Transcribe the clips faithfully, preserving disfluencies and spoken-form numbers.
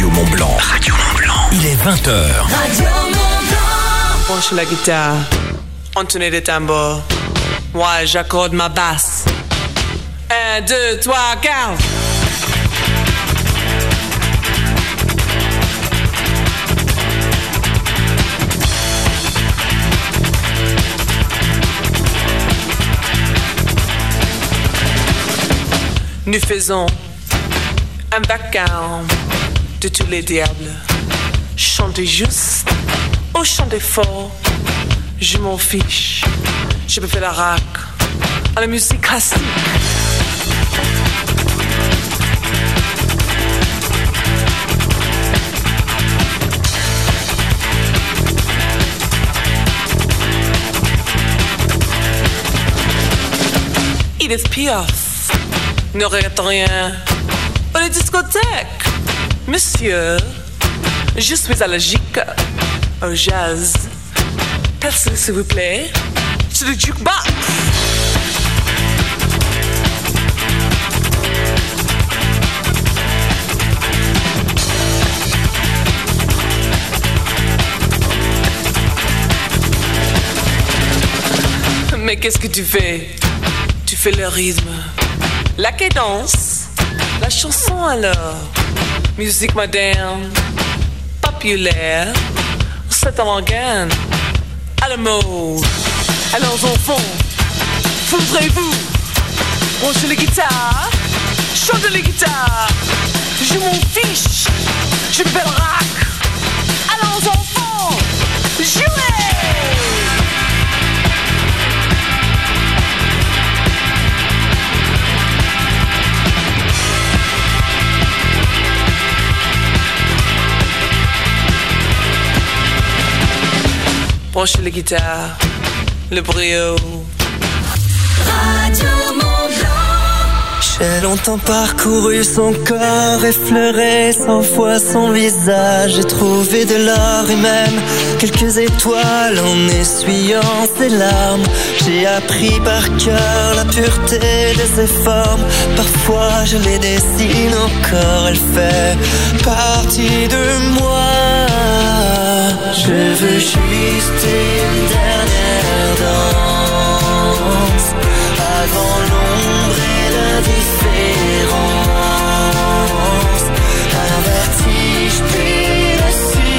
Radio Mont Blanc. Radio Mont Blanc. Il est vingt heures. Radio Mont Blanc. Branche la guitare, entonner les tambours. Moi, j'accorde ma basse. Un, deux, trois, quatre. Nous faisons un vacarme de tous les diables. Chantez juste ou chantez fort, je m'en fiche. Je peux faire la rac à la musique classique. Edith Piaf ne regrette rien. Pour les discothèques, monsieur, je suis allergique au jazz. Personne, s'il vous plaît, sur le jukebox. Mais qu'est-ce que tu fais? Tu fais le rythme, la cadence, la chanson alors. Musique moderne, populaire, c'est en gain. À la mode, alors enfants, voudrez-vous branchez les guitares, chantez les guitares, je m'en fiche, je me fais le rack. Alors enfants, jouez! Branchez les guitares, le brio. Radio Mont Blanc. J'ai longtemps parcouru son corps, effleuré cent fois son visage. J'ai trouvé de l'or et même quelques étoiles en essuyant ses larmes. J'ai appris par cœur la pureté de ses formes. Parfois je les dessine encore, elle fait partie de moi. Je veux juste une dernière danse avant l'ombre et l'indifférence. Un vertige puis le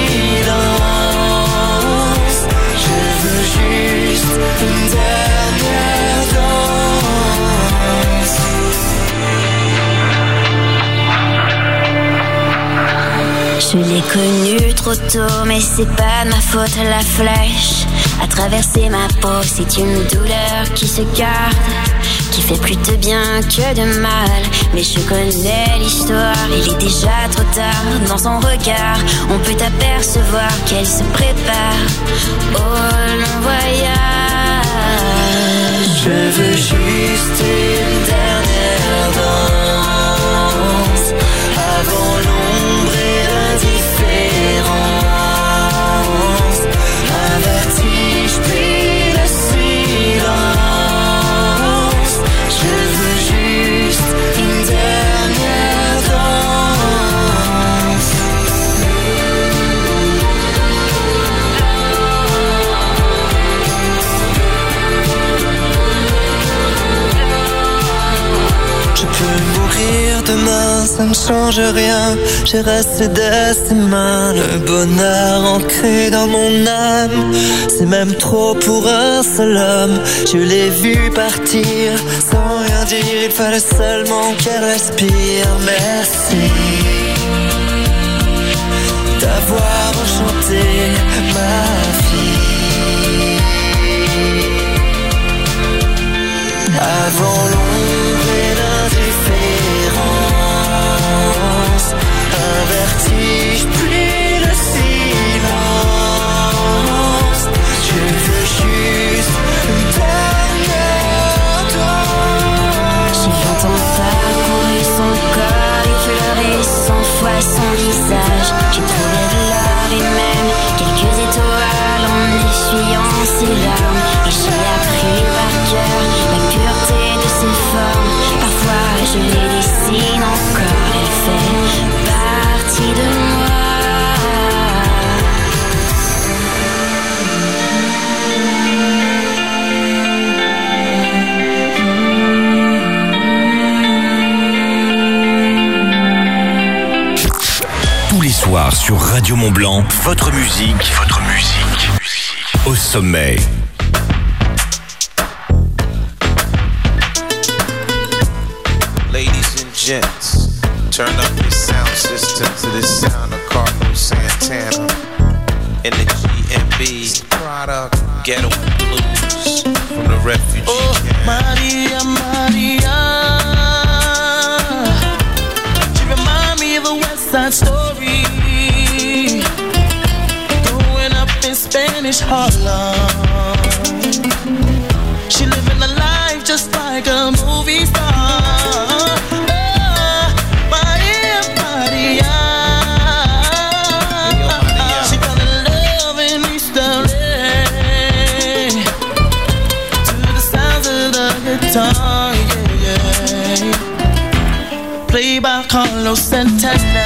silence. Je veux juste une dernière danse. Je l'ai connue trop tôt, mais c'est pas de ma faute, la flèche a traversé ma peau, c'est une douleur qui se garde, qui fait plus de bien que de mal. Mais je connais l'histoire, il est déjà trop tard. Dans son regard, on peut apercevoir qu'elle se prépare au long voyage. Je veux juste une dernière danse avant l'ombre et l'indifférence. Un vertige puis le silence. Je veux juste une dernière danse. Je peux mourir demain, ça ne change rien. J'ai resté de ses mains, le bonheur ancré dans mon âme. C'est même trop pour un seul homme. Je l'ai vu partir sans rien dire, il fallait seulement qu'elle respire. Merci d'avoir enchanté ma fille. Avant l'ombre et l'indifférence, un vertige puis le silence. Je veux juste une dernière danse. J'ai longtemps parcouru son corps, effleuré cent fois son visage. J'ai trouvé de l'or et même quelques étoiles en essuyant ses larmes. Et j'ai appris par cœur la pureté de ses formes. Parfois je les dessine encore, elle fait partie de moi. soir sur Radio Mont Blanc, votre musique, votre musique, au sommet. Ladies and gents, turn up your sound system to the sound of Carlos Santana in the G M B product Ghetto Blues from the refugee oh, camp. Maria, Maria, she remind me of a West Side Story, growing up in Spanish Harlem. She living a life just like a movie star. Song, yeah, yeah. Played by Carlos Santana.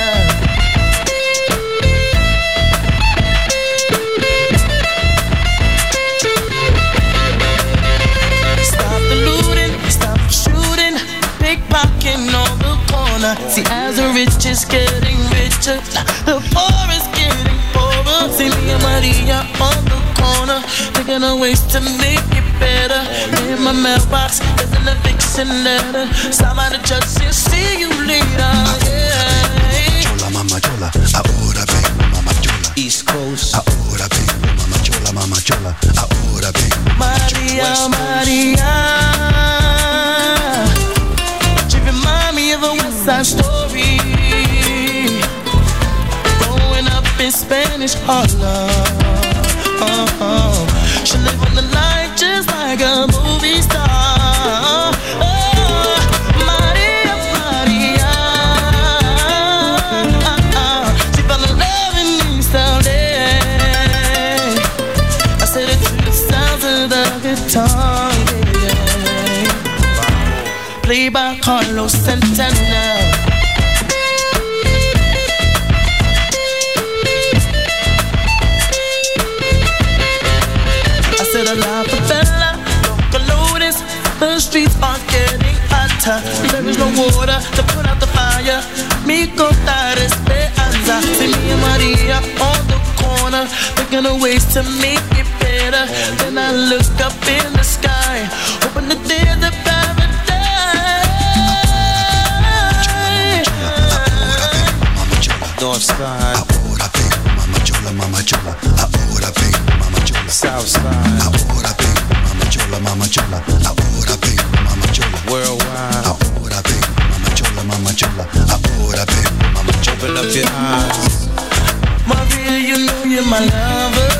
Stop the looting, stop the shooting, pickpocketing on the corner. See, as the rich is getting richer, the poor is getting poorer. See me and Maria on the corner, thinking of ways to make it better. In my mailbox, there's an eviction letter. Stop by the judge and see you later. Yeah. Chola, mama chola, ahora vengo, mama chola. East Coast, ahora vengo, mama chola, mama chola, ahora vengo. Maria, Maria, she remind me of a West Side Story, growing up in Spanish Harlem. Uh-huh. She live on the life just like a movie star. Oh, Maria, Maria, uh-uh. She fell in love in East L A. I said it to the sounds of the guitar, yeah. Played by Carlos Santana. La favela, Locomotives, the streets are getting hotter. There is no water to put out the fire. Mi contar esperanza. See me and Maria on the corner, thinking of ways to make it better. Then I look up in the sky, hoping that there's a paradise. North Side, ahora vengo, mama chola, mama chola, ahora vengo, mama chola. South Side, ahora vengo, mama chola, mama chola, ahora vengo, mama chola. Worldwide, ahora vengo, mama chola, mama chola, ahora vengo, mama chola. open up your eyes. Maria, you know you're my lover.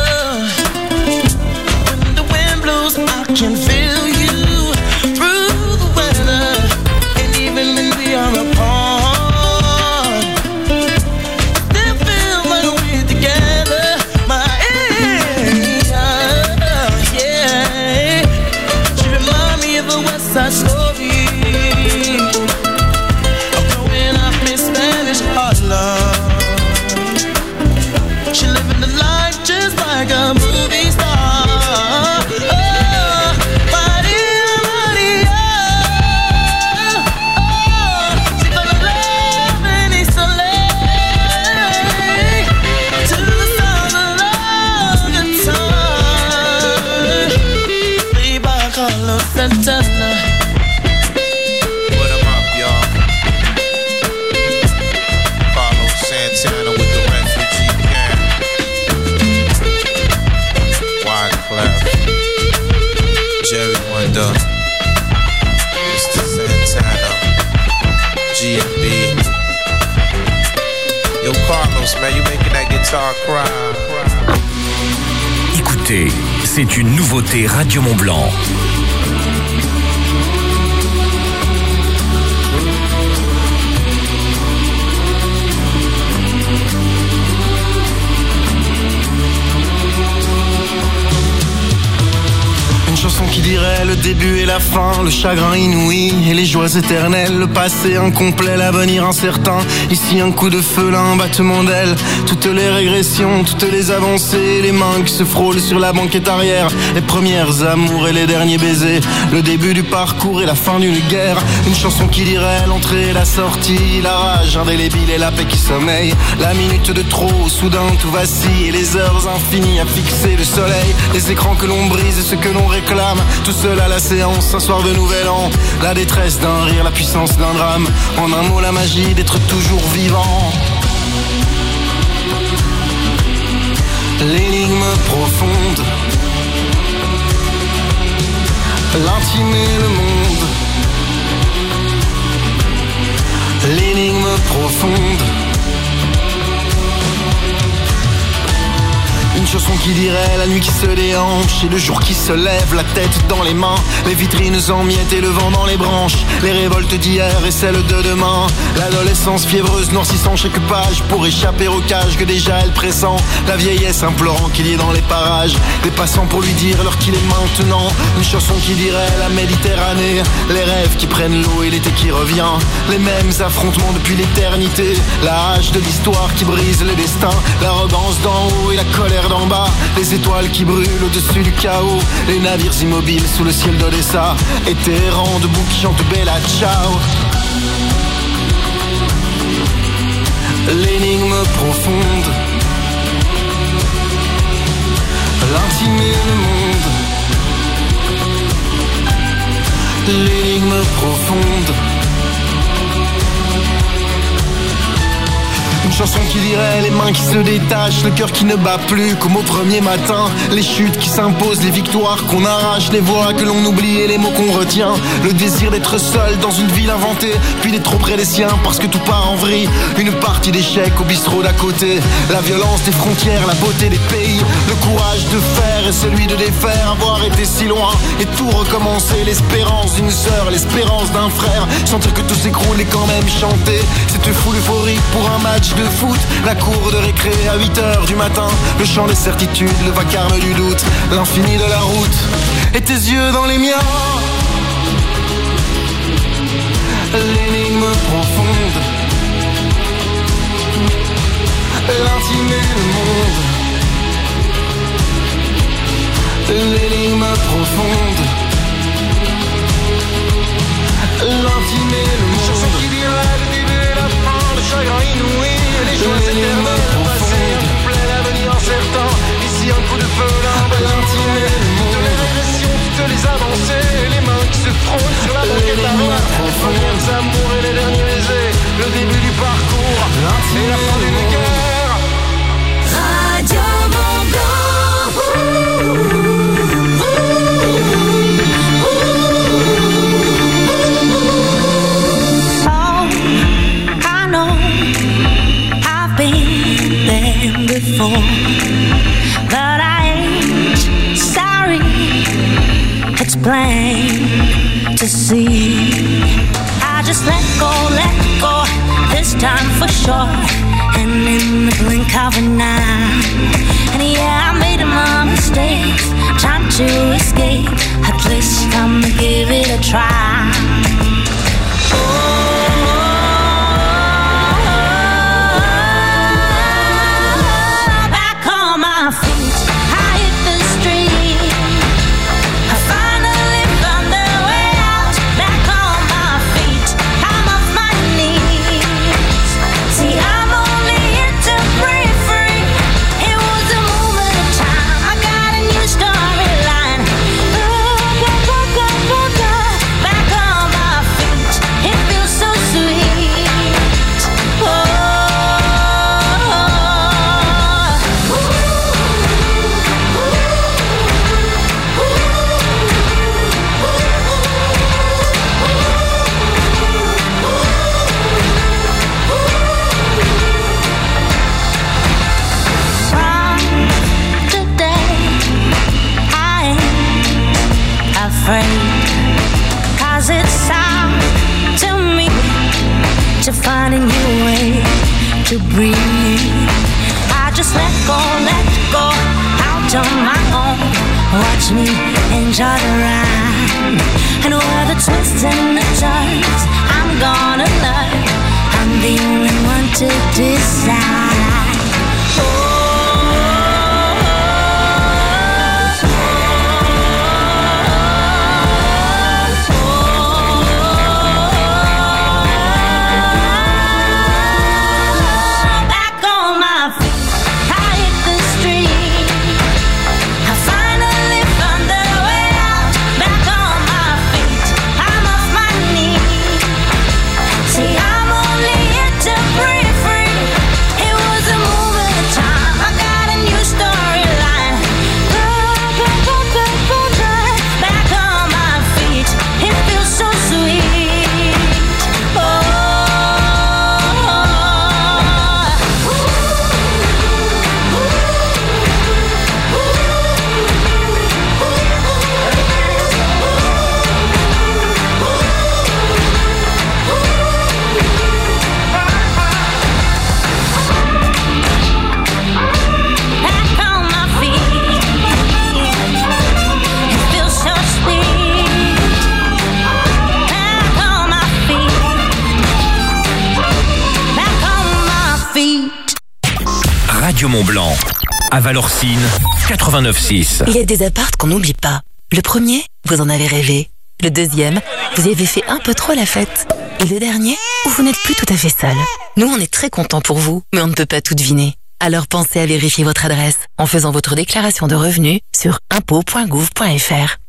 When the wind blows, I can feel you through the weather. And even when we are apart, still feel like we're together. Maria, yeah. She remind me of a West Side Story, growing up in Spanish Harlem. She living the life just like a movie star. Oh, Maria, Maria, oh, she fell in love in East L A. To the sound of the guitar, played by Carlos Santana. Put 'em up, y'all. Carlos Santana with the refugee camp. Wyclef, Jerry Wonder, Mister Santana, G M B. Yo, Carlos, man, you making that guitar cry. Écoutez, c'est une nouveauté Radio Mont Blanc. Une chanson qui dirait le début et la fin, le chagrin inouï et les joies éternelles, le passé incomplet, l'avenir incertain. Ici un coup de feu, là un battement d'aile. Toutes les régressions, toutes les avancées, les mains qui se frôlent sur la banquette arrière, les premières amours et les derniers baisers, le début du parcours et la fin d'une guerre. Une chanson qui dirait l'entrée et la sortie, la rage indélébile et la paix qui sommeille. La minute de trop, soudain tout vacille, et les heures infinies à fixer le soleil. Les écrans que l'on brise et ce que l'on réclame, tout seul à la séance, un soir de nouvel an. La détresse d'un rire, la puissance d'un drame. En un mot, la magie d'être toujours vivant. L'énigme profonde, l'intime et le monde. L'énigme profonde. Une chanson qui dirait la nuit qui se déhanche et le jour qui se lève, la tête dans les mains, les vitrines en miettes et le vent dans les branches, les révoltes d'hier et celles de demain, l'adolescence fiévreuse noircissant chaque page pour échapper au cage que déjà elle pressent, la vieillesse implorant qu'il y ait dans les parages des passants pour lui dire l'heure qu'il est maintenant. Une chanson qui dirait la Méditerranée, les rêves qui prennent l'eau et l'été qui revient, les mêmes affrontements depuis l'éternité, la hache de l'histoire qui brise le destin, l'arrogance d'en haut et la colère d'en bas, les étoiles qui brûlent au-dessus du chaos, les navires immobiles sous le ciel d'Odessa, et tes errants debout qui chantent Bella Ciao. L'énigme profonde, l'intime et le monde. L'énigme profonde. Une chanson qui dirait les mains qui se détachent, le cœur qui ne bat plus comme au premier matin, les chutes qui s'imposent, les victoires qu'on arrache, les voix que l'on oublie et les mots qu'on retient, le désir d'être seul dans une ville inventée, puis d'être trop près des siens parce que tout part en vrille, une partie d'échecs au bistrot d'à côté, la violence des frontières, la beauté des pays, le courage de faire et celui de défaire, avoir été si loin et tout recommencer, l'espérance d'une sœur, l'espérance d'un frère, sentir que tout s'écroule et quand même chanter, cette foule euphorique pour un match de foot, la cour de récré à huit heures du matin, le chant des certitudes, le vacarme du doute, l'infini de la route, et tes yeux dans les miens. L'énigme profonde, l'intime et le monde. L'énigme profonde, l'intime et le monde. Chanson qui dirait le début et la fin, le chagrin inouï, les joies éternelles, le passé incomplet, l'avenir incertain. Ici un coup de feu, là un l'intime et le monde. Toutes les régressions, toutes les avancées, les mains qui se frôlent sur la banquette arrière, les premiers amours et les derniers baisers, le début du parcours et la fin d'une guerre. Radio Mont-Blanc. Before, but I ain't sorry. It's plain to see. I just let go, let go, this time for sure. And in the blink of an eye, and yeah, I made my mistakes, trying to escape. At least I'm gonna give it a try. Cause it's up to me to find a new way to breathe. I just let go, let go, I'll it on my own. Watch me enjoy the ride. And all the twists and the turns I'm gonna learn. I'm the only one to decide. Oh. Radio Mont-Blanc, à Valorcine, quatre-vingt-neuf six. Il y a des apparts qu'on n'oublie pas. Le premier, vous en avez rêvé. Le deuxième, vous y avez fait un peu trop la fête. Et le dernier, où vous n'êtes plus tout à fait seul. Nous, on est très contents pour vous, mais on ne peut pas tout deviner. Alors pensez à vérifier votre adresse en faisant votre déclaration de revenus sur impôts point gouv point f r.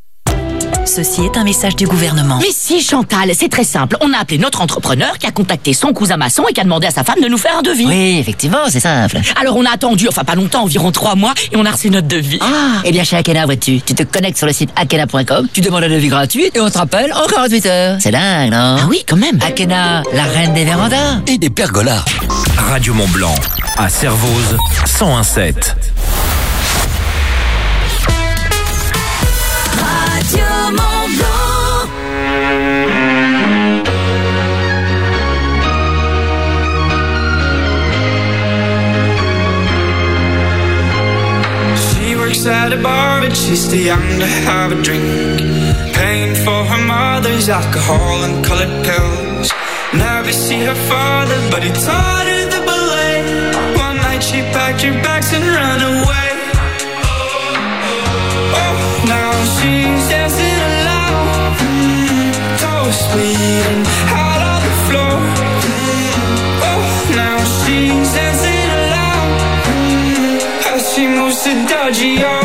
Ceci est un message du gouvernement. Mais si, Chantal, c'est très simple. On a appelé notre entrepreneur qui a contacté son cousin maçon et qui a demandé à sa femme de nous faire un devis. Oui, effectivement, c'est simple. Alors on a attendu, enfin pas longtemps, environ trois mois, et on a reçu notre devis. Ah, eh bien chez Akena, vois-tu, tu te connectes sur le site akena point com, tu demandes un devis gratuit et on te rappelle en quarante-huit heures. C'est dingue, non? Ah oui, quand même. Akena, la reine des vérandas. Et des pergolas. Radio Mont-Blanc, à Servoz, cent un sept. Radio Mont-Blanc. She works at a bar, but she's too young to have a drink. Paying for her mother's alcohol and colored pills. Never see her father, but he taught her the ballet. One night she packed her bags and ran away. Oh, now she's dancing alone, mm, toes bleeding out on the floor. Mm, oh, now she's dancing alone, mm, as she moves to dodgy oh.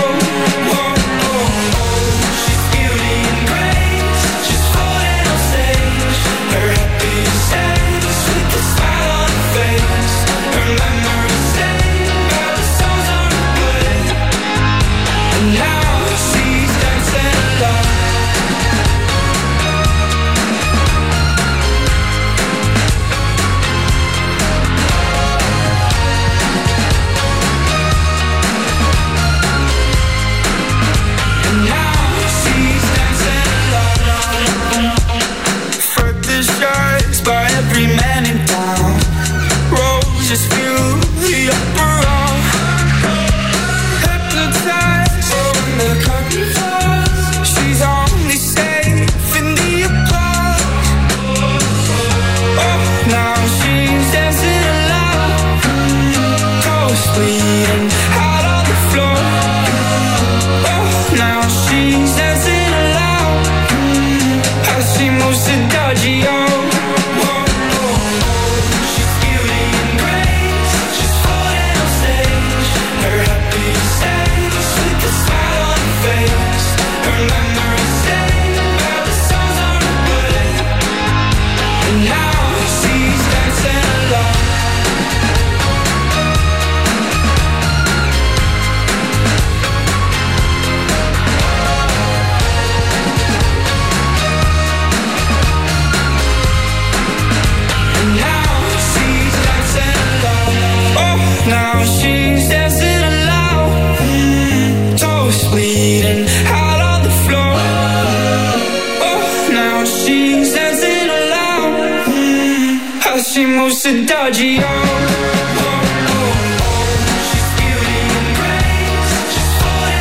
Just feel the uproar, hypnotized when the curtain falls. She's only safe in the applause. Oh, now she's dancing alone, toes bleeding out on the floor. Oh, now she's dancing alone, as she moves to dodgy oh. Now she's dancing alone, mm, toes bleeding out on the floor. Oh, now she's dancing alone, mm, as she moves to dodgy oh. Oh, oh, oh. She's beauty and grace, just falling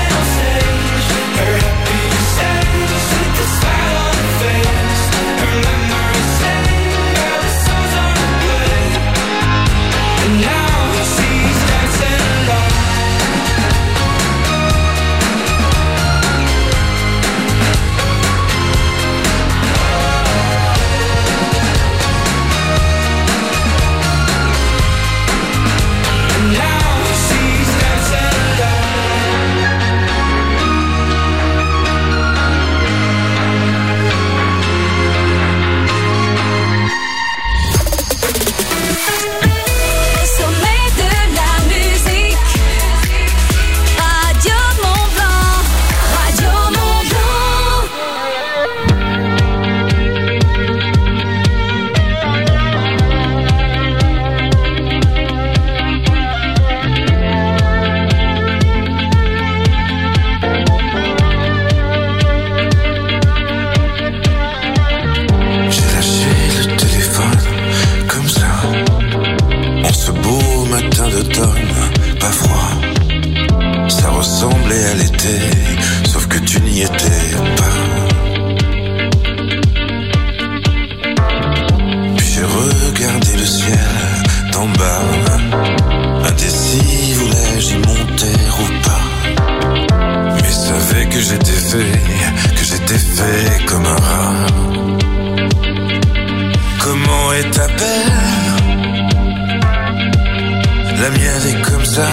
ça.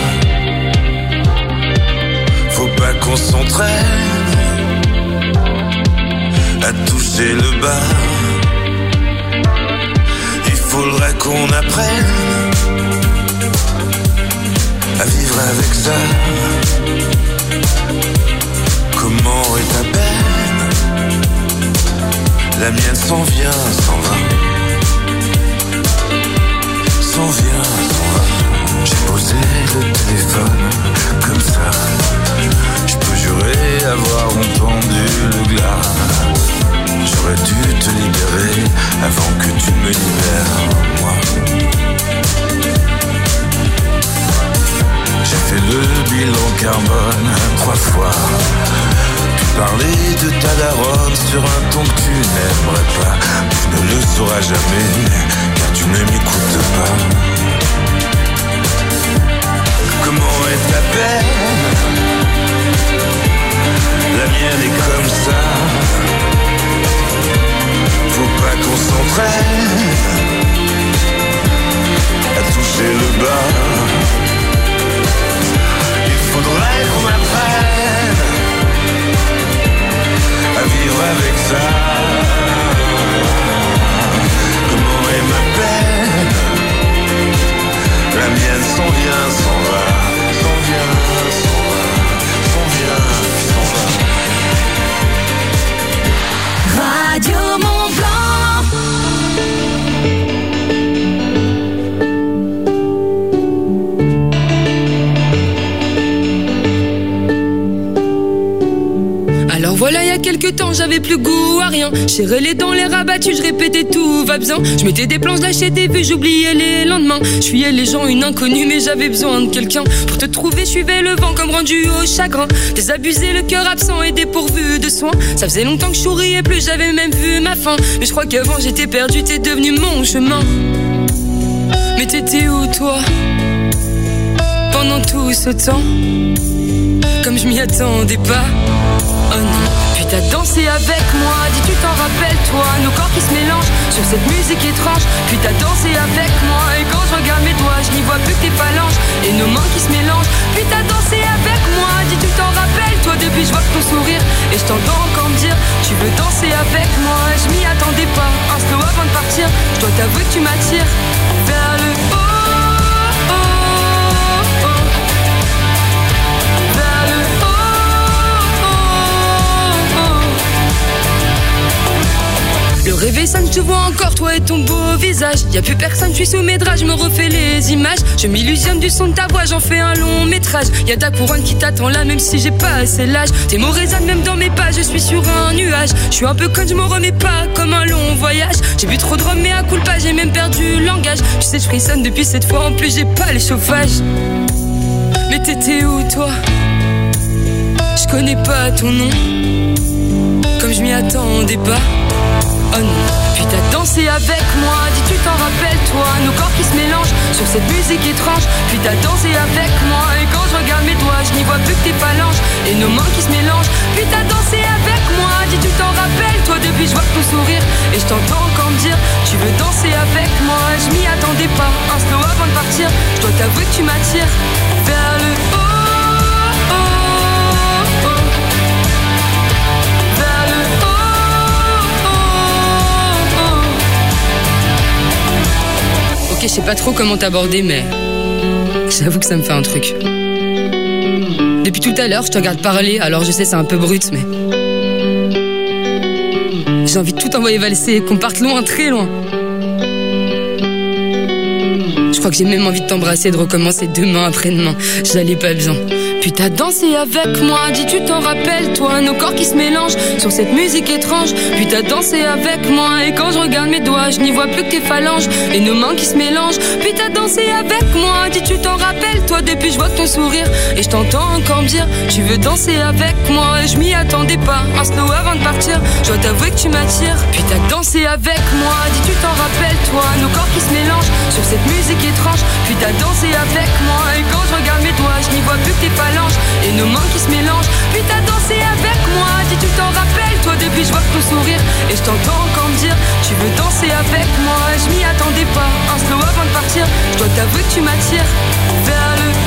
Faut pas qu'on s'entraîne à toucher le bas. Il faudrait qu'on apprenne à vivre avec ça. Comment est ta peine? La mienne s'en vient, s'en va. S'en vient, s'en va. J'ai posé le téléphone comme ça. Je peux jurer avoir entendu le glas. J'aurais dû te libérer avant que tu me libères, moi. J'ai fait le bilan carbone trois fois. Tu parlais de ta daronne sur un ton que tu n'aimerais pas. Tu ne le sauras jamais, car tu ne m'écoutes pas. Comment est ta peine? La mienne est comme ça. Faut pas qu'on s'entraîne à toucher le bas. Il faudrait qu'on apprenne à vivre avec ça. Comment est ma peine? La mienne s'en vient, s'en va. S'en vient, s'en va. S'en vient, s'en va. Radio Mont Blanc. Alors voilà, il y a quelques temps, j'avais plus goût à rien. Serrais les dents, les rabattus, je répétais tout va bien. Je mettais des plans, je lâchais des vues, j'oubliais les lendemains. Je fuyais les gens, une inconnue, mais j'avais besoin de quelqu'un. Pour te trouver, je suivais le vent comme rendu au chagrin. Désabusé, le cœur absent et dépourvu de soins. Ça faisait longtemps que je souriais plus, j'avais même vu ma fin. Mais je crois qu'avant j'étais perdu, t'es devenu mon chemin. Mais t'étais où toi? Pendant tout ce temps, comme je m'y attendais pas. Oh non. Puis t'as dansé avec moi, dis tu t'en rappelles toi. Nos corps qui se mélangent sur cette musique étrange. Puis t'as dansé avec moi, et quand je regarde mes doigts, je n'y vois plus que tes phalanges et nos mains qui se mélangent. Puis t'as dansé avec moi, dis tu t'en rappelles toi. Depuis je vois que ton sourire, et je t'entends encore me dire tu veux danser avec moi. Je m'y attendais pas, un slow avant de partir. Je dois t'avouer que tu m'attires vers le haut. Le réveil sonne, je te vois encore, toi et ton beau visage. Y'a plus personne, je suis sous mes draps, je me refais les images. Je m'illusionne du son de ta voix, j'en fais un long métrage. Y'a ta couronne qui t'attend là, même si j'ai pas assez l'âge. Tes mots résonnent même dans mes pas, je suis sur un nuage. Je suis un peu conne, je m'en remets pas, comme un long voyage. J'ai bu trop de rhum, mais à coup pas, j'ai même perdu le langage. Tu sais, je frissonne depuis cette fois, en plus j'ai pas les chauffages. Mais t'étais où toi? Je connais pas ton nom, comme je m'y attendais pas. Oh non. Puis t'as dansé avec moi, dis tu t'en rappelles toi. Nos corps qui se mélangent sur cette musique étrange. Puis t'as dansé avec moi, et quand je regarde mes doigts, je n'y vois plus que tes phalanges et nos mains qui se mélangent. Puis t'as dansé avec moi, dis tu t'en rappelles toi. Depuis je vois que ton sourire, et je t'entends encore me dire tu veux danser avec moi. Je m'y attendais pas, un slow avant de partir. Je dois t'avouer que tu m'attires vers le haut. Ok, je sais pas trop comment t'aborder, mais j'avoue que ça me fait un truc. Depuis tout à l'heure, je te regarde parler, alors je sais c'est un peu brut, mais j'ai envie de tout envoyer valser, qu'on parte loin, très loin. Je crois que j'ai même envie de t'embrasser, de recommencer demain après-demain. J'allais pas bien. Puis t'as dansé avec moi, dis tu t'en rappelles toi. Nos corps qui se mélangent sur cette musique étrange. Puis t'as dansé avec moi, et quand je regarde mes doigts, je n'y vois plus que tes phalanges et nos mains qui se mélangent. Puis t'as dansé avec moi, dis tu t'en rappelles toi. Depuis je vois que ton sourire, et je t'entends encore me dire tu veux danser avec moi. Je m'y attendais pas, un slow avant de partir. Je dois t'avouer que tu m'attires. Puis t'as dansé avec moi, dis tu t'en rappelles toi. Nos corps qui se mélangent sur cette musique étrange. Puis t'as dansé avec moi, et quand je regarde mes doigts, je n'y vois plus que tes phalanges et nos mains qui se mélangent. Puis t'as dansé avec moi, dis tu t'en rappelles toi. Depuis je vois que ton sourire, et je t'entends encore me dire tu veux danser avec moi. Je m'y attendais pas, un slow avant de partir. Je dois t'avouer que tu m'attires vers le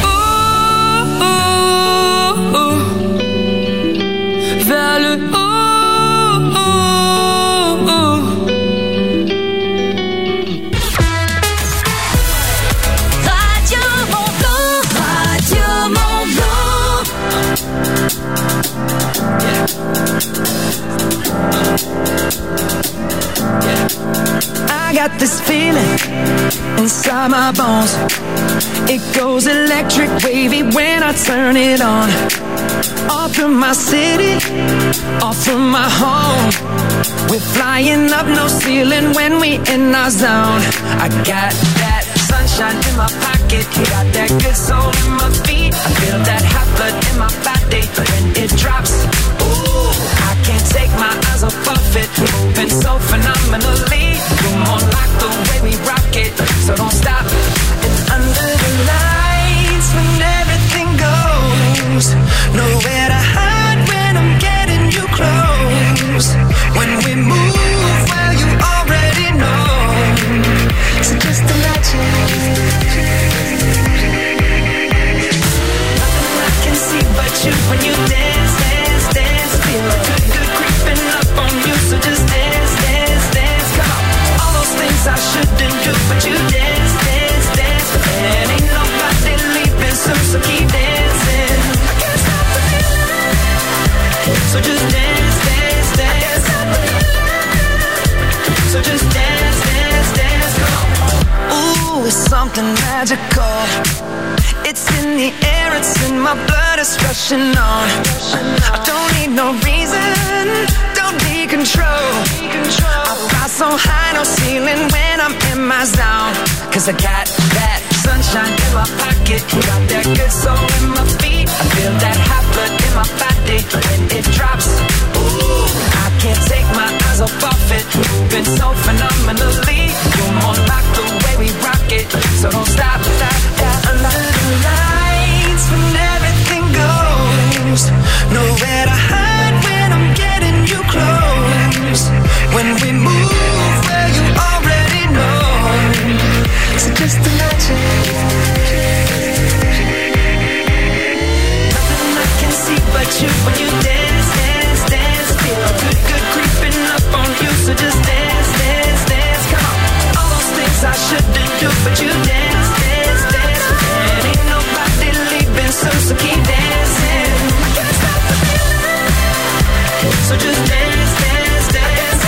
inside my bones. It goes electric wavy when I turn it on. Off from my city, off from my home. We're flying up no ceiling when we in our zone. I got that sunshine in my pocket, got that good soul in my feet. I feel that hot blood in my body when it drops. Ooh, I can't take my eyes off of it, moving so phenomenally. You're more like the way we rock it, so don't stop. And under the lights when everything goes, nowhere to hide when I'm getting you close. When we move, well you already know. So just imagine. Nothing I can see but you when you dance, dance, dance. Feel good, good creeping up on you. So just dance, dance, dance. Come on. All those things I shouldn't do, but you dance, dance, dance. And ain't nobody leaving soon, so keep dancing. I can't stop the feeling. So just dance, dance, dance. So just dance, dance, dance. Come on. Ooh, it's something magical. It's in the air, it's in my blood, it's rushing on. I don't need no reason, don't need control. I fly so high, no ceiling when I'm in my zone. Cause I got that sunshine in my pocket, got that good soul in my feet. I feel that hot blood in my body when it drops. Ooh, I can't take my eyes off of it, moving so phenomenally. You're more like the way we rock it, so don't stop, stop, stop. Under the lights when everything goes, nowhere to hide when I'm getting you close. When we move, well you already know. So just imagine. Nothing I can see but you when you dance, dance, dance. Feel good, good creeping up on you. So just dance, dance, dance. Come on. All those things I shouldn't do, but you dance, dance, dance. And ain't nobody leaving soon, so keep dancing. I can't stop the feeling. So just dance, dance, dance.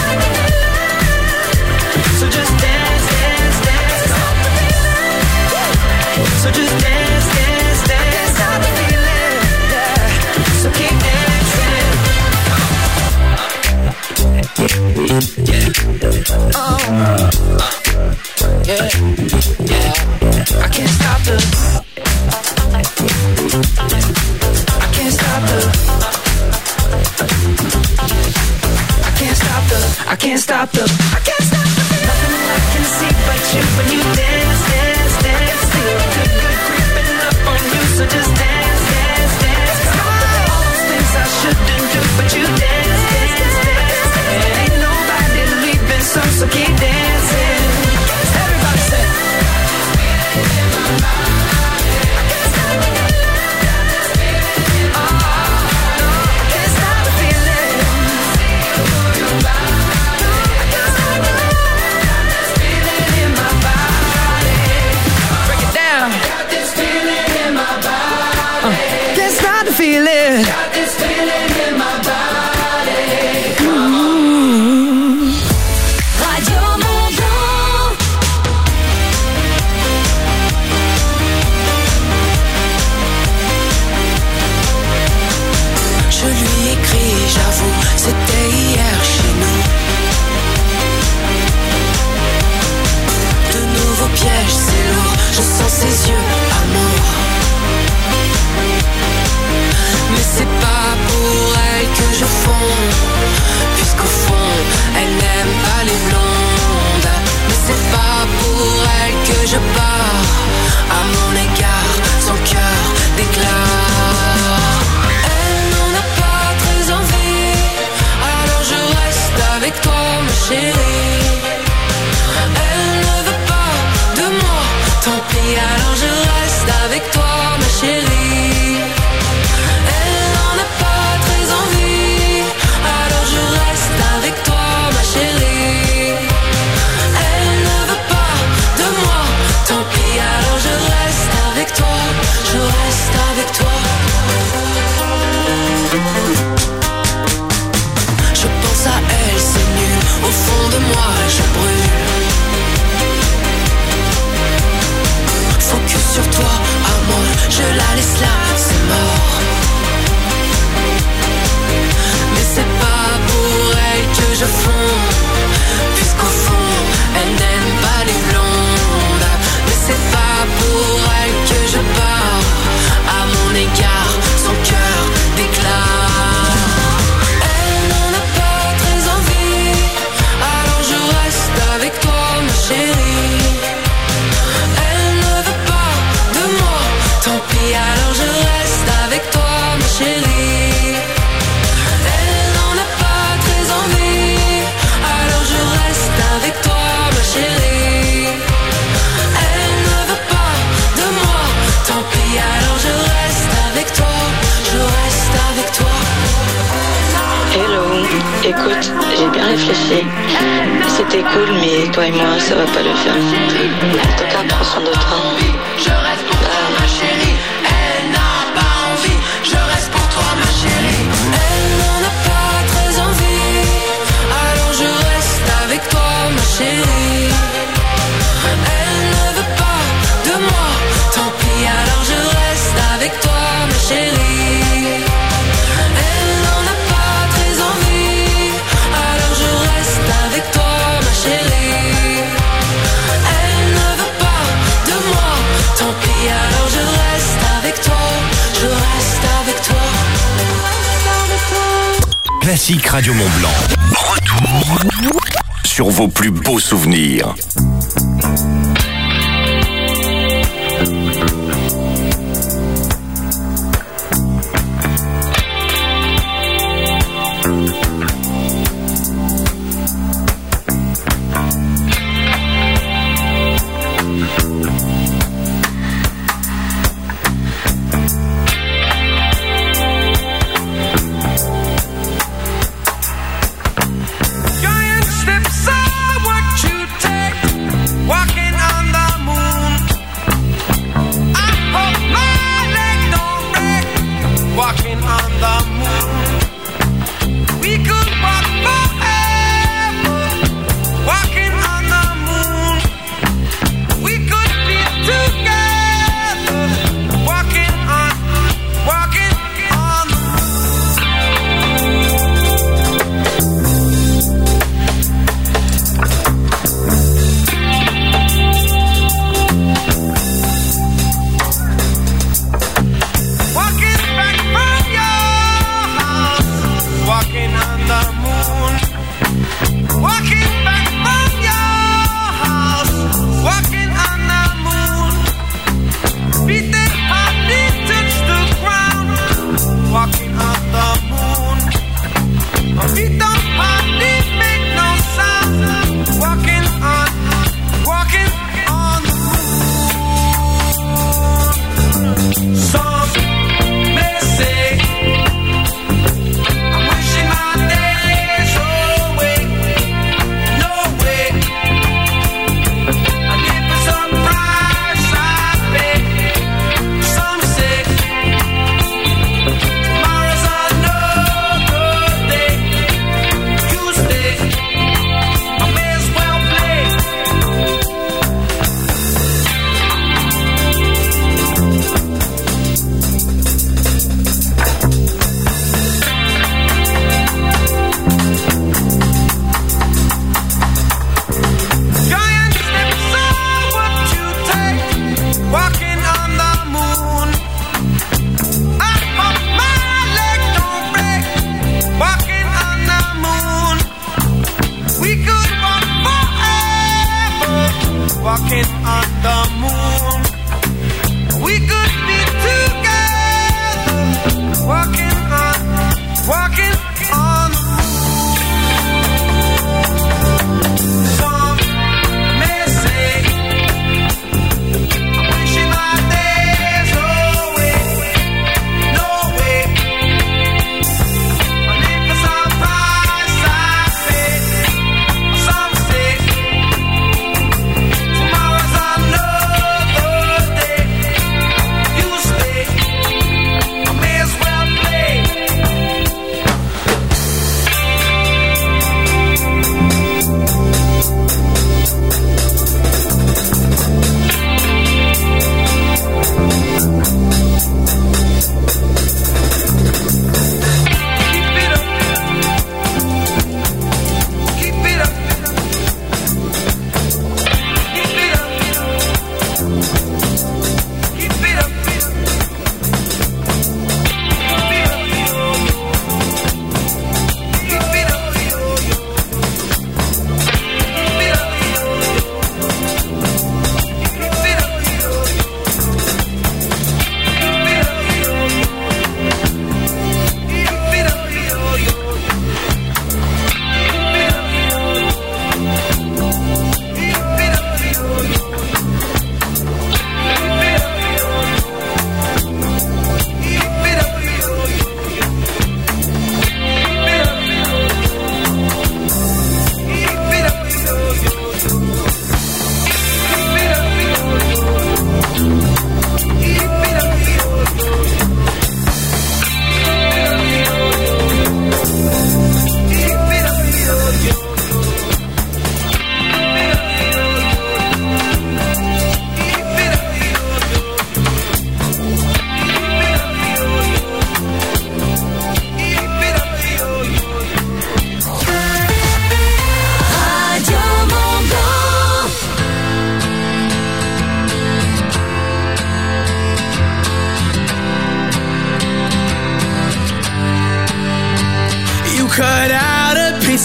So just dance, dance, dance. So just dance, dance, dance. Stop the feeling, yeah. So keep dancing. Yeah. Oh. Yeah. Yeah. I can't stop the. I can't stop the. I can't stop the. I can't stop the. I can't stop the. Nothing I can see but you when you dance, dance, dance. Feel good, good creeping up on you. So just dance, dance, dance. Come on. All those things I shouldn't do, but you dance, dance, dance. And ain't nobody leaving soon, so keep dancing. Everybody say. Feeling. Got this feeling in my body. Ooh. Radio Mont-Blanc. Je lui écris, j'avoue, c'était hier chez nous. De nouveaux pièges, c'est lourd. Je sens ses yeux, amour. Mais c'est pas pour elle que je fonds, puisqu'au fond, elle n'aime pas les blondes. Mais c'est pas pour elle que je pars, à mon égard, son cœur déclare. Elle n'en a pas très envie, alors je reste avec toi, ma chérie. Elle ne veut pas de moi, tant pis, alors je reste avec toi, ma chérie. Je pense à elle, c'est nul. Au fond de moi, je brûle. réfléchi. C'était cool, mais toi et moi, ça va pas le faire. En tout cas, prends soin de toi. Je reste pour toi, ma chérie. Elle n'a pas envie. Je reste pour toi, ma chérie. Elle n'en a pas très envie. Alors je reste avec toi, ma chérie. Elle ne veut pas de moi. Tant pis, alors je reste avec toi, ma chérie. Elle n'en a pas très envie. Alors je reste avec toi, ma chérie. Elle ne veut pas de moi. Tant pis, alors je reste avec toi. Je reste avec toi. Classique Radio Mont Blanc. Retour sur vos plus beaux souvenirs. Giant steps are what you take, walking on the moon. I hope my leg don't break, walking on the moon. We could walk forever, walking on the moon. We could be together, walking on, walking on the Walking back from your house, walking on the moon. Walking back from your house, walking on the moon. Feet that hardly touch the ground, walking on the moon. My feet don't hardly make no sound, walking on, walking on the moon. Some may say I'm wishing my days away. No way. I live for some price I pay. Some say tomorrow's another day. You stay, I may as well play. Giant steps are what you take, walking on the moon. I hope my leg don't break, walking on the moon. We could walk forever, walking on the moon. We could be together, walking on, walking on the moon. Some may say I'm wishing my days away. No way. I live for some price I pay. Some say tomorrow's another day. You stay, I may as well play.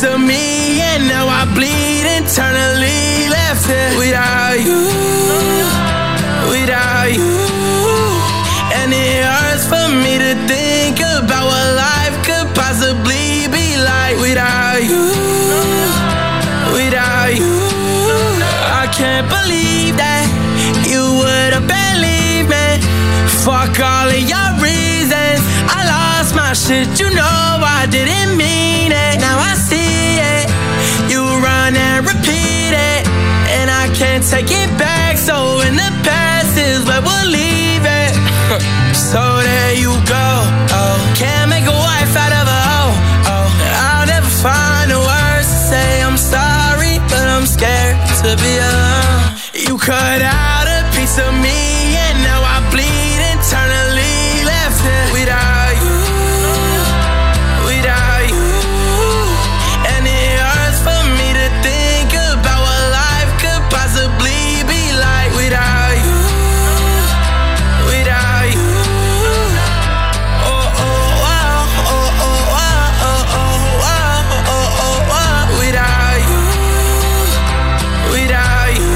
of me, and now I bleed internally. Left here without you, without you. And it hurts for me to think about what life could possibly be like without you, without you. I can't believe that you would have believed me. Fuck all of your reasons. I lost my shit, you know I didn't mean it. Now I see it. You run and repeat it, and I can't take it back. So in the past is where we'll leave it. So there you go. Oh, can't make a wife out of a hoe. Oh, I'll never find the words to say I'm sorry, but I'm scared to be alone. You cut out a piece of me, and now I bleed internally. Left here without you, without you. And it hurts for me to think about what life could possibly be like without you, without you. Oh, oh, oh, oh, oh, oh, oh, oh, oh, oh, oh, without you, without you.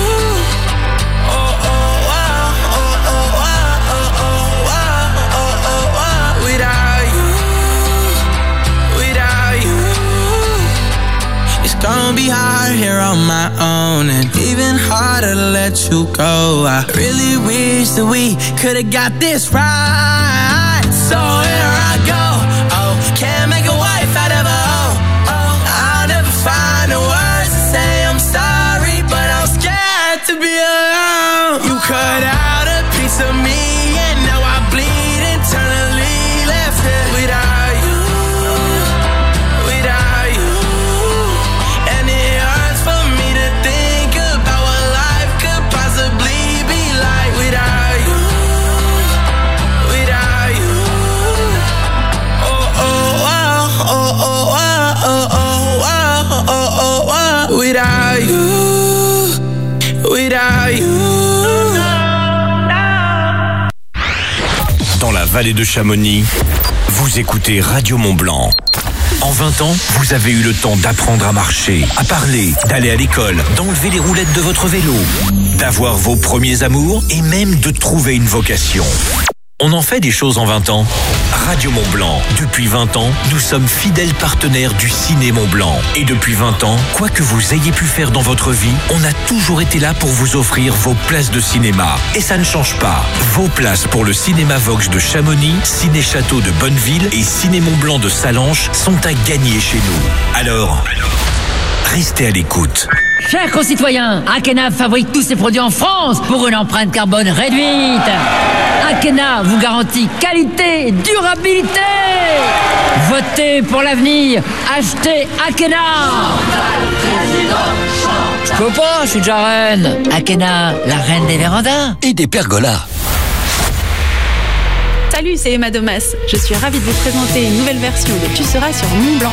Gonna be hard here on my own, and even harder to let you go. I really wish that we could've got this right. So here I go. Oh, can't make a wife out of a hoe. Oh, I'll never find the words to say I'm sorry, but I'm scared to be alone. You cut out a piece of me, and now I bleed internally. Left here without you, without you. Without you, without you. Dans la vallée de Chamonix, vous écoutez Radio Mont-Blanc. En vingt ans, vous avez eu le temps d'apprendre à marcher, à parler, d'aller à l'école, d'enlever les roulettes de votre vélo, d'avoir vos premiers amours et même de trouver une vocation. On en fait des choses en vingt ans. Radio Mont-Blanc. Depuis vingt ans, nous sommes fidèles partenaires du Ciné Mont-Blanc. Et depuis vingt ans, quoi que vous ayez pu faire dans votre vie, on a toujours été là pour vous offrir vos places de cinéma. Et ça ne change pas. Vos places pour le Cinéma Vox de Chamonix, Ciné Château de Bonneville et Ciné Mont-Blanc de Sallanches sont à gagner chez nous. Alors, restez à l'écoute. Chers concitoyens, Akena fabrique tous ses produits en France pour une empreinte carbone réduite. Akena vous garantit qualité et durabilité. Votez pour l'avenir. Achetez Akena. Je peux pas, je suis déjà reine. Akena, la reine des vérandas. Et des pergolas. Salut, c'est Emma Domas. Je suis ravie de vous présenter une nouvelle version de Tu seras sur Mont-Blanc.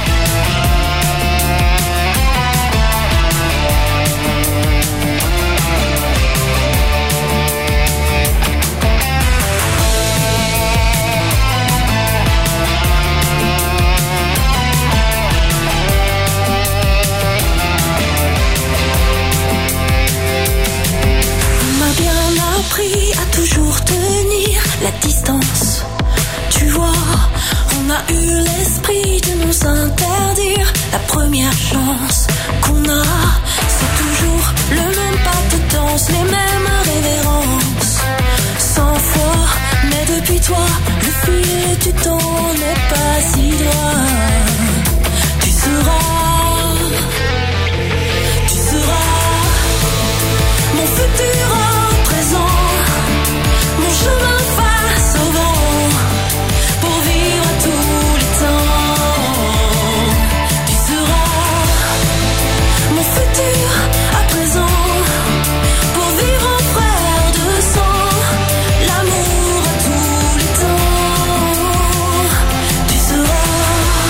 À toujours tenir la distance. Tu vois, on a eu l'esprit de nous interdire. La première chance qu'on a, c'est toujours le même pas de danse, les mêmes révérences. Cent fois, mais depuis toi, le fil du temps n'est pas si droit. Tu seras, tu seras mon futur en présent. Mon chemin face au vent, pour vivre à tous les temps. Tu seras mon futur à présent, pour vivre en frère de sang. L'amour à tous les temps. Tu seras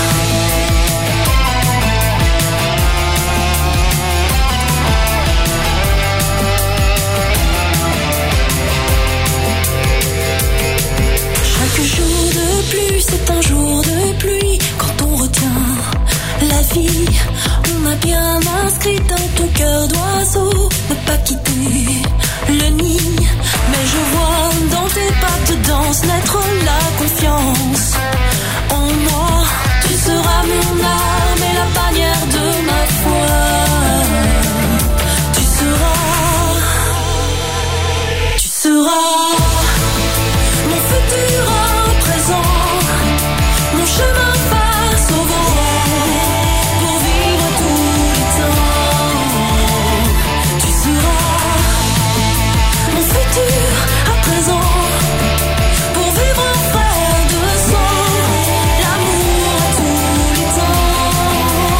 seras mon futur à présent, mon chemin face au vent, pour vivre tous les temps. Tu seras mon futur à présent, pour vivre un frère de sang, l'amour à tous les temps.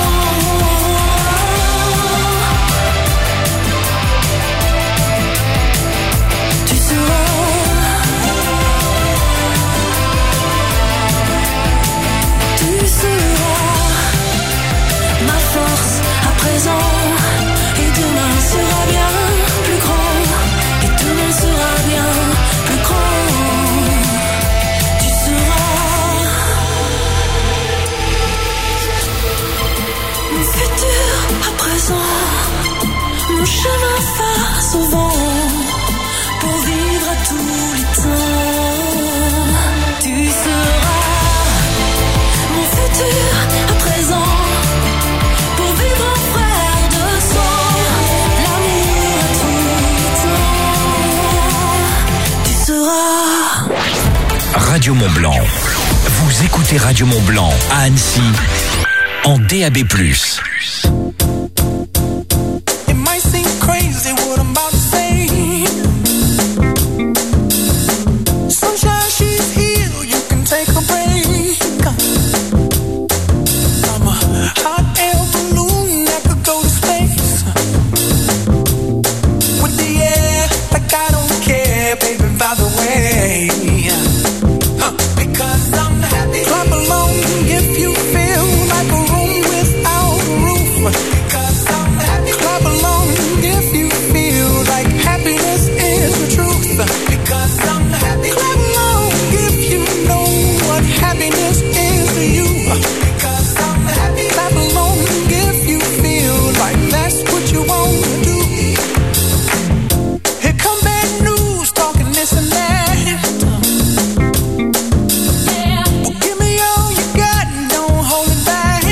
Tu seras Tu seras ma force à présent, et demain sera bien plus grand, et demain sera bien plus grand. Tu seras mon futur à présent, mon chemin face au vent, pour vivre à tous les temps. Tu seras mon futur à présent, pour vivre un frère de sang, l'amour à tous les temps. Tu seras Radio Mont-Blanc. Vous écoutez Radio Mont-Blanc à Annecy en D A B plus. It might seem crazy what I'm about to say. Sunshine, she's here, you can take a break. I'm a hot air balloon that could go to space. With the air, like I don't care, baby, by the way. Huh, because I'm happy. Clap along if you feel like a room without a roof. Because I'm happy. Clap along if you feel like happiness is the truth. Because I'm happy. Clap along if you know what happiness is to you. Because I'm happy. Clap along if you feel like that's what you want to do. Here come bad news, talking this and that. Well, give me all you got and don't hold it back.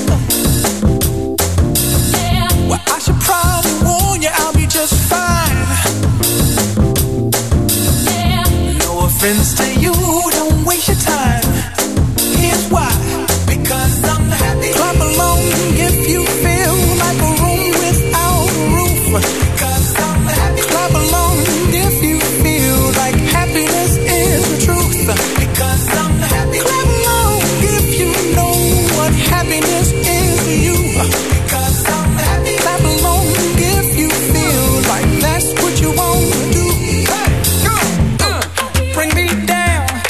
Well, I should probably warn you, I'll be just fine. No offense to you, don't waste your time. Here's why. Because I'm happy. Clap along if you feel like a room without a roof. Because I'm happy. Clap along if you feel like happiness is the truth. Because I'm happy. Clap along if you know what happiness is to you. Because I'm happy. Clap along if you feel like that's what you want to do. Hey, go, uh, bring me down.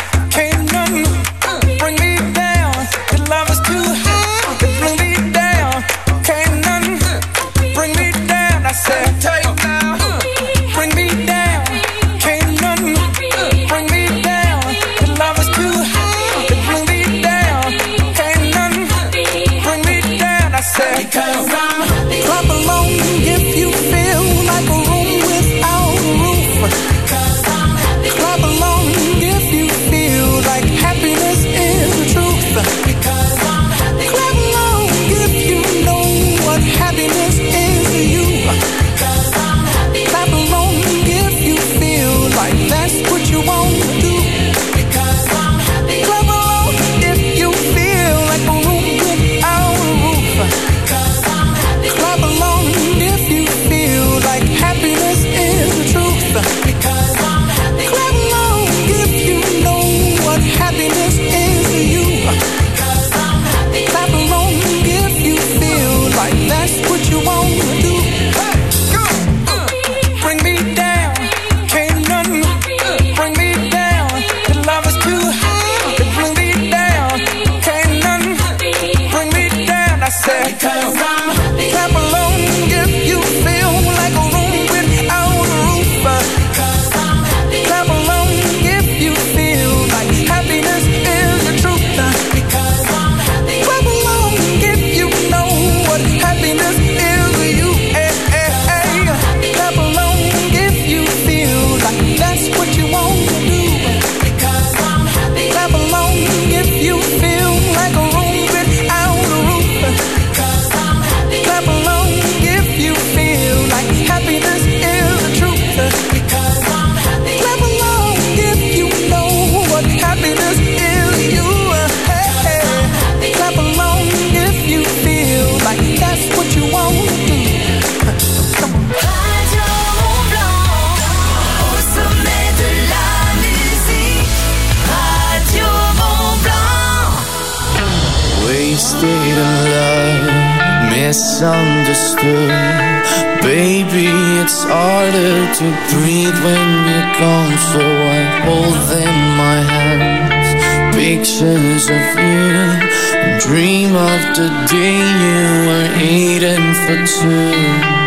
state of love, misunderstood. Baby, it's harder to breathe when you're gone, so I hold in my hands pictures of you and dream of the day you were eating for two.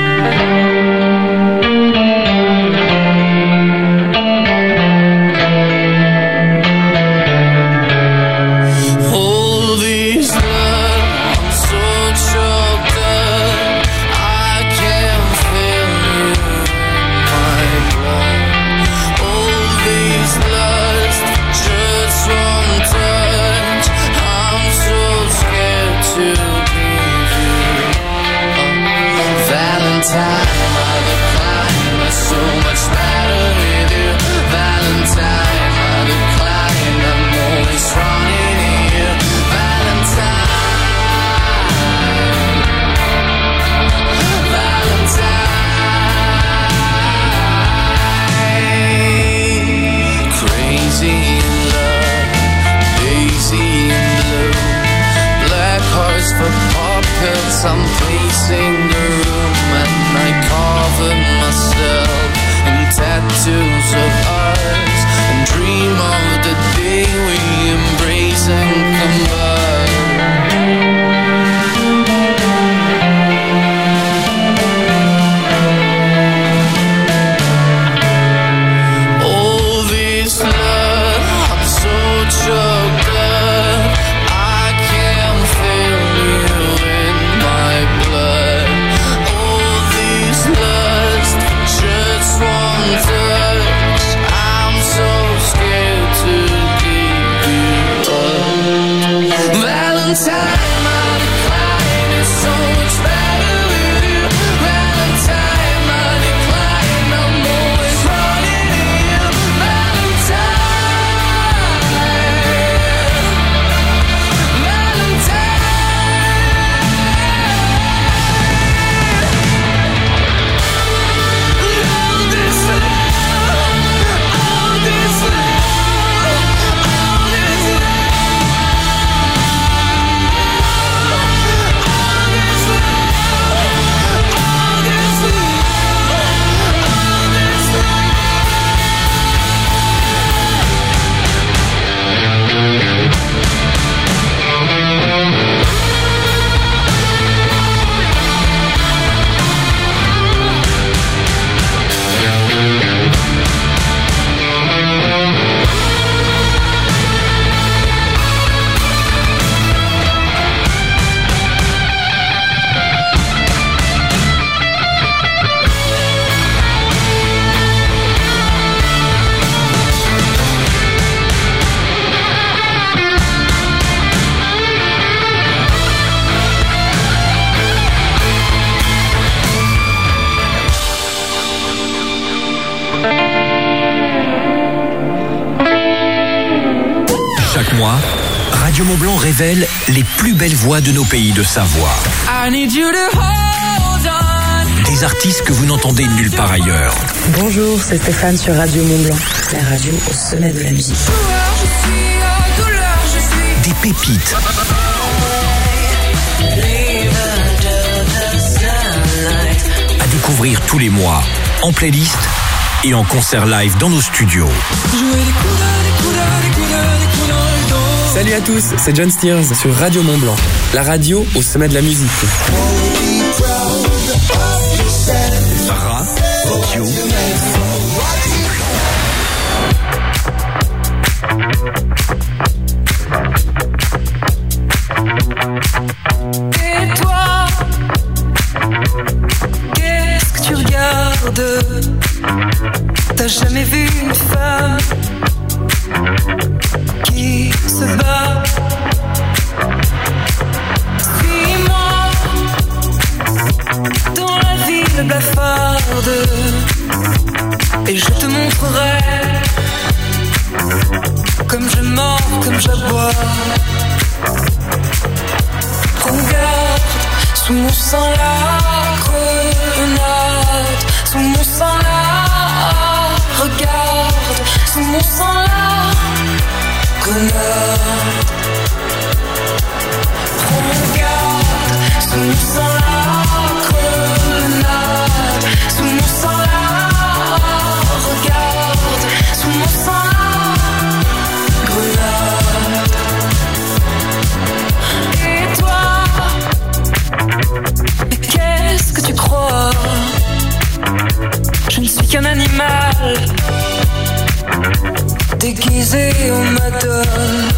I'm pacing the room and I cover myself in tattoos of ours and dream of the day we embrace and combine. All this love, I'm so choked up, I can't feel you. Valentine, my decline is so much better with you. Valentine, my decline, I'm always running to you. Valentine, Valentine. All this love, all this love, all this love. Chaque mois, Radio Mont-Blanc révèle les plus belles voix de nos pays de Savoie. I need you to hold on. Des artistes que vous n'entendez nulle part ailleurs. Bonjour, c'est Stéphane sur Radio Mont-Blanc, la radio au sommet de la musique. Des pépites. À découvrir tous les mois, en playlist et en concert live dans nos studios. Salut à tous, c'est John Steers sur Radio Mont-Blanc, la radio au sommet de la musique. Radio. Et toi, qu'est-ce que tu regardes? T'as jamais vu une femme qui se bat? Suis-moi dans la ville blafarde et je te montrerai comme je mords, comme j'aboie. Regarde, sous mon sang la grenade, sous mon sang la. Regarde, sous mon sang la grenade. mal, déguisé en madone.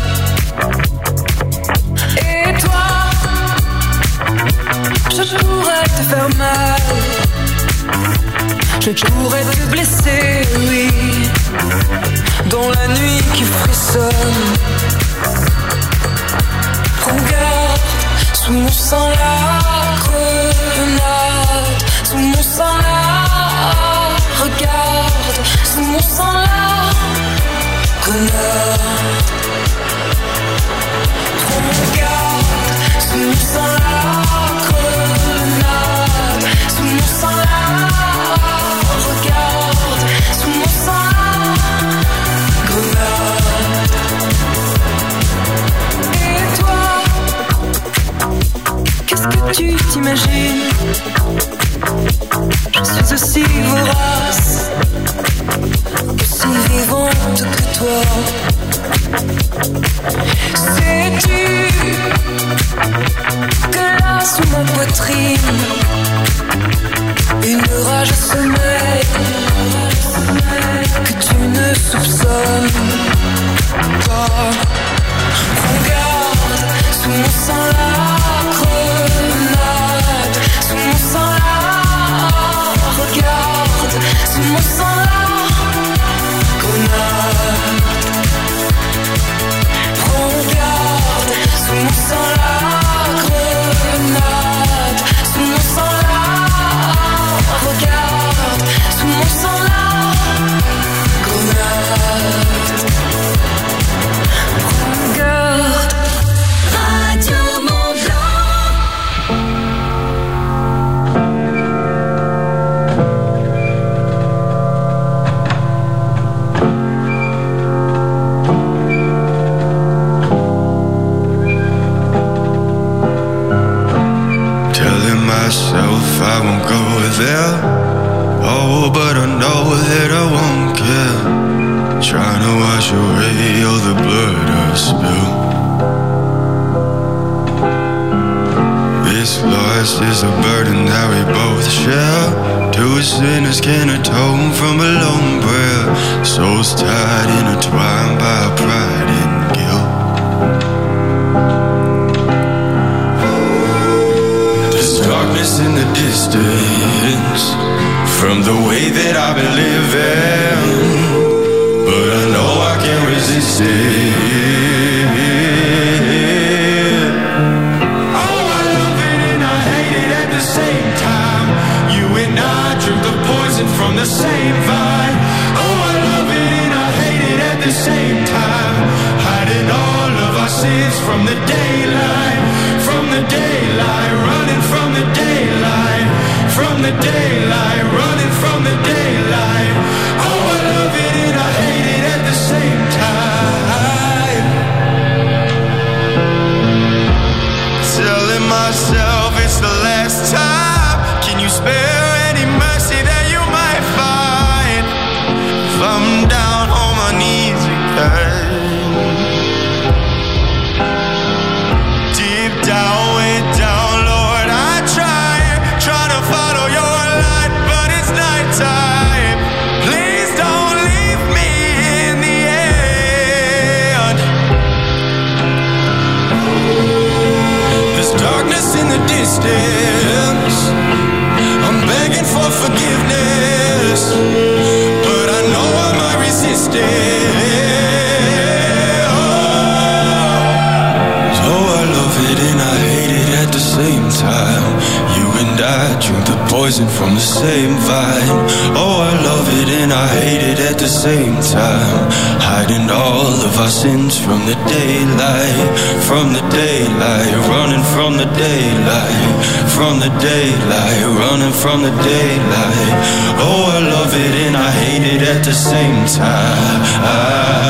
Et toi, je pourrais te faire mal, je pourrais te blesser, oui, dans la nuit qui frissonne. Prends garde, sous mon sang la grenade, sous mon sang la, regarde, sous mon sang la grenade. Prends garde, sous mon sang la grenade, sous mon sang la, regarde, sous mon sang la grenade. Et toi, qu'est-ce que tu t'imagines? Je suis aussi vorace, aussi vivante que toi. Sais-tu que là sous ma poitrine, une rage sommeille que tu ne soupçonnes pas. Prends garde, sous mon sang la grenade, sous mon sang la, regarde, sous mon sang la grenade. Prends garde, sous mon sang la grenade, sous mon sang la, regarde, sous mon sang la grenade. Prends garde. Radio Mont-Blanc. Myself, I won't go there. Oh, but I know that I won't care. Trying to wash away all the blood I've spilled. This loss is a burden that we both share. Two sinners can atone from a lone prayer. Souls tied, intertwined by pride and guilt. Darkness in the distance from the way that I've been living, but I know I can't resist it. Oh, I love it and I hate it at the same time. You and I drink the poison from the same vine. Oh, I love it and I hate it at the same time. Hiding all of our sins from the daylight, from the daylight, running from the daylight, from the daylight, running from the daylight. Oh, I love it and I hate it at the same time. Telling myself it's the last time. Can you spare any mercy that you might find? If I'm down on my knees again, deep down, way down, Lord, I try, try to follow your light, but it's nighttime. Please don't leave me in the end. There's darkness in the distance, I'm begging for forgiveness, but I know I might resist it. And I hate it at the same time. You and I drink the poison from the same vine. Oh, I love it and I hate it at the same time. Hiding all of our sins from the daylight, from the daylight, running from the daylight, from the daylight, running from the daylight. Oh, I love it and I hate it at the same time.